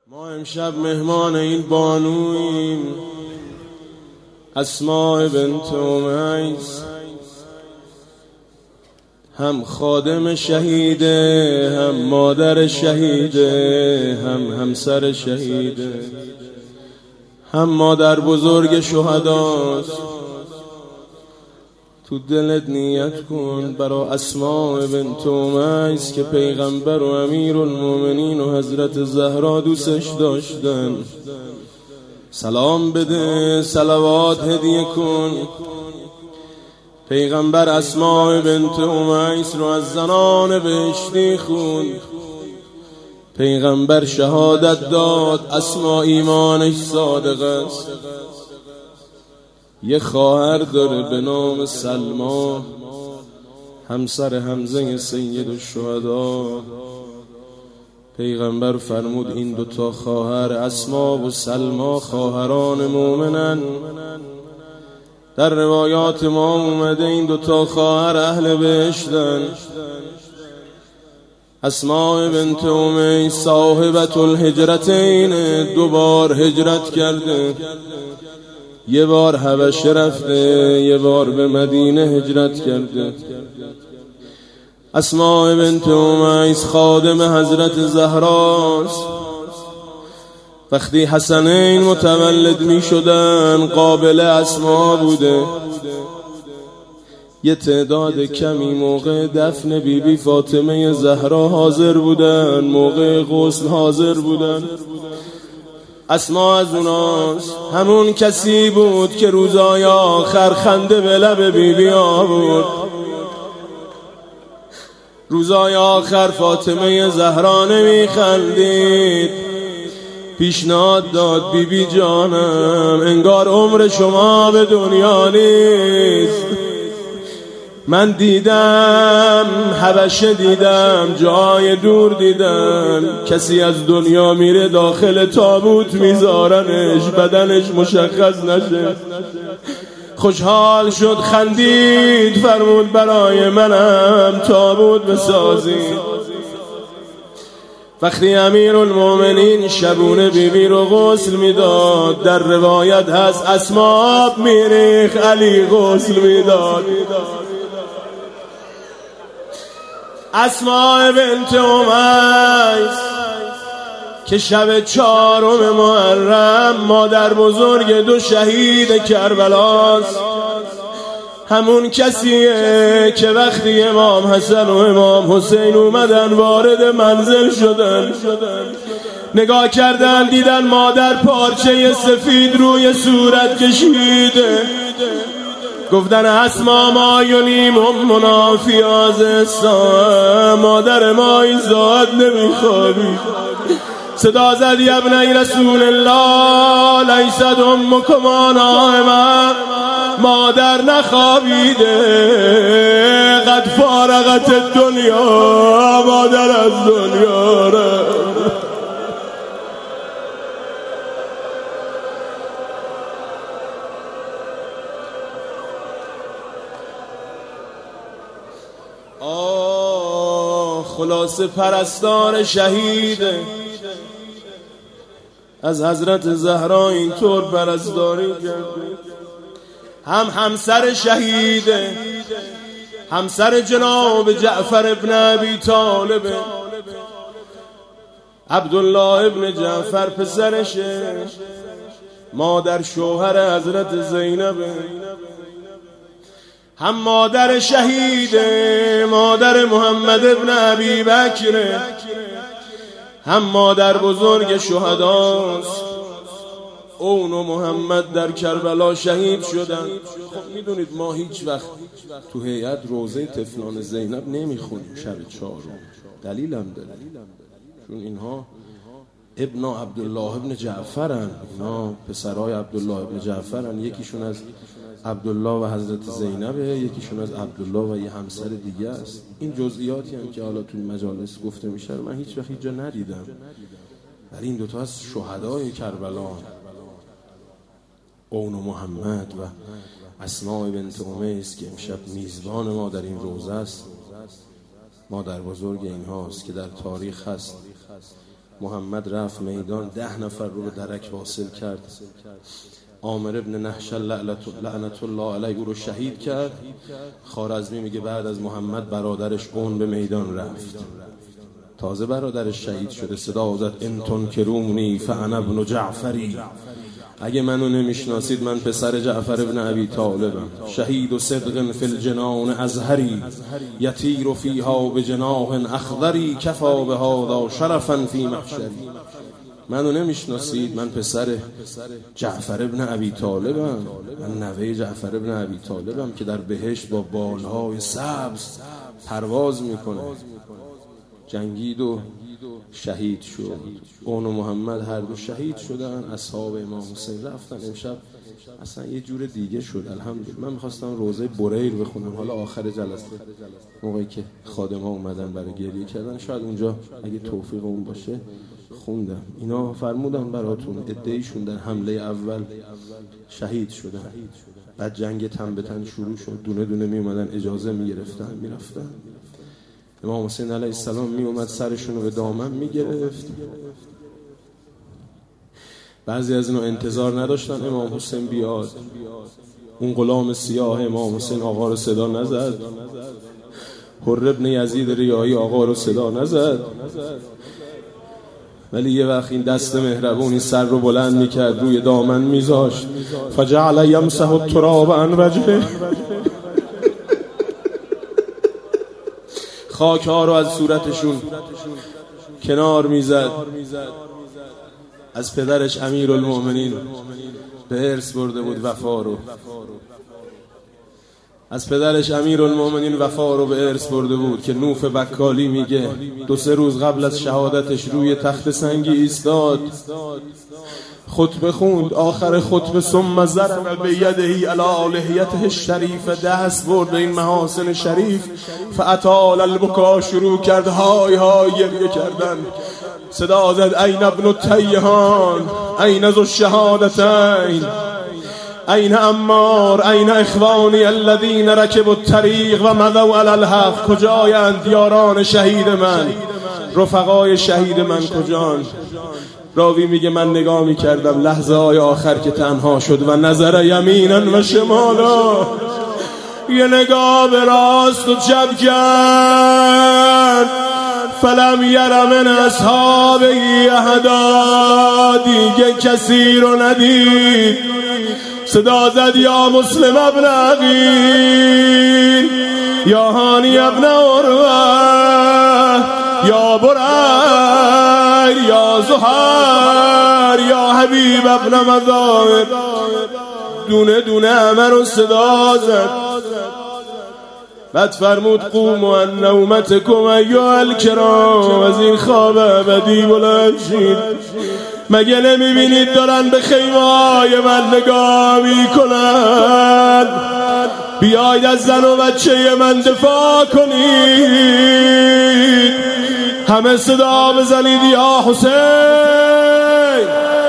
ما امشب مهمان این بانویم، اسماء بنت امیس، هم خادم شهیده، هم مادر شهیده، هم همسر شهیده، هم مادر بزرگ شهداست. تو دلت نیت کن برا اسماء بنت امیس که پیغمبر و امیرالمومنین و حضرت زهرا دوستش داشتن. سلام بده، صلوات هدیه کن. پیغمبر اسماء بنت امیس رو از زنان بهشتی خوند. پیغمبر شهادت داد اسماء ایمانش صادق است. یه خواهر داره به نام سلما، همسر حمزه سید الشهدا. پیغمبر فرمود این دوتا خواهر اسما و سلما خواهران مومنن. در روایات ما اومده این دوتا خواهر اهل بهشتن. اسماء بنت امیس صاحبت الهجرتین، 2 بار هجرت کرده. یه بار حبشه رفته، یه بار به مدینه هجرت کرده. اسماء بنت امیس خادم حضرت زهراست. وقتی حسنین متولد می شدن قابل اسماء بوده. یه تعداد کمی موقع دفن بیبی فاطمه زهرا حاضر بودن، موقع غسل حاضر بودن. اسماء از اوناست. همون کسی بود که روزای آخر خنده به لب بیبی آورد. روزای آخر فاطمه زهرا نمی خندید. پیشنهاد داد بیبی جانم، انگار عمر شما به دنیا نیست. من دیدم حبشه، دیدم جای دور، دیدم کسی از دنیا میره داخل تابوت میذارنش بدنش مشخص نشه. خوشحال شد، خندید، فرمود برای منم تابوت بسازید. وقتی امیرالمومنین شبونه بیبی رو غسل میداد، در روایت هست اسماء میریخ، علی غسل میداد. اسماء بنت امیس که شب 4 محرم مادر بزرگ 2 شهید کربلاست. همون کسیه که وقتی امام حسن و امام حسین اومدن وارد منزل شدن، نگاه کردن دیدن مادر پارچه سفید روی صورت کشیده. گفتن اسما ما ینیم امنا فی آزستا، مادر ما این ساعت نمیخوابی. صدا زد ابنی رسول الله لیست امکما نائمه، مادر نخوابیده، قد فارغت الدنیا، مادر از دنیا رفت. خلاصه پرستار شهیده از حضرت زهرا اینطور پرستاری کرده. هم همسر شهیده، همسر جناب جعفر ابن ابی طالب. عبدالله ابن جعفر پسرشه، مادر شوهر حضرت زینبه. هم مادر شهیده، مادر محمد ابن ابی بکر، هم مادر بزرگ شهداست. اون و محمد در کربلا شهید شدن. خب میدونید ما هیچ وقت تو هیئت روضه طفلان زینب نمیخونیم شب 4. دلیلم داره، چون اینها ابن عبدالله ابن جعفرن، اینا پسرای عبدالله ابن جعفرن. یکیشون از عبدالله و حضرت زینبه، یکیشون از عبدالله و یه همسر دیگه است. این جزئیاتی هم که حالا تو مجالس گفته میشه من هیچ وقت جا ندیدم، ولی این دوتا از شهدای کربلا، اون و محمد و اسماء بنت امیس که امشب میزبان ما در این روزه است. مادر بزرگ اینهاست که در تاریخ هست. محمد رفت میدان، 10 نفر رو به درک واصل کرد. عامر ابن نحشل لعنت الله علیه او رو شهید کرد. خوارزمی میگه بعد از محمد برادرش اون به میدان رفت، تازه برادرش شهید شده. صدا زد ان تنکرونی فانا ابن جعفری، اگه منو نمیشناسید من پسر جعفر ابن ابی طالبم. شهید و صدق فی الجنان ازهری، یطیر فیها بجناح اخضری، کفا بهذا شرفا فی محشری. منو نمیشناسید من پسر جعفر ابن ابی طالبم، من نوه جعفر ابن ابی طالبم که در بهشت با بالهای سبز پرواز میکنه. جنگید و شهید شد. اون و محمد هر دو شهید شدن. اصحاب امام حسین رفتن. امشب اصلا یه جور دیگه شد الحمدلله. من میخواستم روزه بریر بخونم، حالا آخر جلسه موقعی که خادم‌ها اومدن برای گریه کردن شاید اونجا اگه توفیق اون باشه خوندم. اینا فرمودن براتون عده‌ایشون در حمله اول شهید شدن، بعد جنگ تن به تن شروع شد، دونه دونه می اومدن اجازه میگرفتن میرفتن. امام حسین علیه السلام می اومد سرشون رو به دامن میگرفت. بعضی از اینا انتظار نداشتن امام حسین بیاد. اون غلام سیاه امام حسین آقا رو صدا نزد. حر ابن یزید ریایی آقا رو صدا نزد، ولی یه وقت این دست مهربون این سر رو بلند میکرد، روی دامن میذاشت. فجعل یمسح التراب عن وجهه، خاک ها رو از صورتشون کنار میزد. از پدرش امیرالمؤمنین به ارث برده بود وفا رو، از پدرش امیرالمؤمنین وفا رو به ارث برده بود که نوف بکالی میگه 2-3 روز قبل از شهادتش روی تخت سنگی ایستاد، خطبه خوند. آخر خطبه ثم ضرب بیده علی لحیته الشریف، دست برد این محاسن شریف. فاطال البکا، شروع کرد های های گریه کردن. صدا زد این ابن التیهان، این ذو الشهادتین، این عمار، این اخوانی الذین رکبوا الطریق و مضوا علی الحق. کجایند یاران شهید من، رفقای شهید من کجان؟ راوی میگه من نگاه میکردم لحظه های آخر که تنها شد و نظر یمینا و شمالا، یه نگاه به راست و چپ کرد. فلم یر من اصحابه احدا، دیگه کسی رو ندید. صدا زد یا مسلم ابن عقیل، یا هانی ابن عروه، یا بریر، یا زهر، یا حبیب ابن مظاهر. دونه دونه همه رو صدا زد. بعد فرمود قوموا عن نومتکم ایها الکرام، از این خواب ابدی بلند شید. مگه نمیبینید دارن به خیمه‌های من نگاه میکنن؟ بیاید از زن و بچه من دفاع کنید. همه صدا بزنید یا حسین.